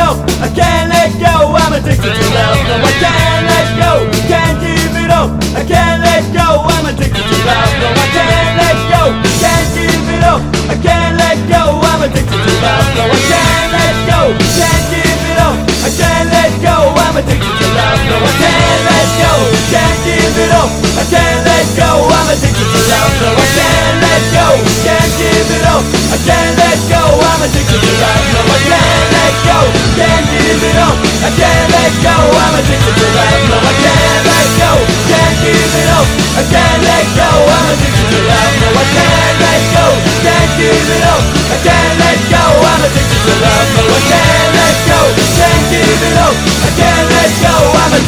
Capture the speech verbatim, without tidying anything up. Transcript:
up, I can't let go, I'm addicted to love. No, I can't let go, can't give it up, I can't let go, I'm addicted to love. No, I can't let go, can't give it up, I can't let go, I'm addicted to love. No, I can't let go, can't give it up, I can't let go, I'm addicted to love. No, I can't let go, can't give it up, I can't let go, I'm addicted to love. No, I can't let go, can't give it up, I can't let go, I'm addicted to love. No, I can't let go, can't give it up, I can't let go, I'm addicted to love. No, I can't let go.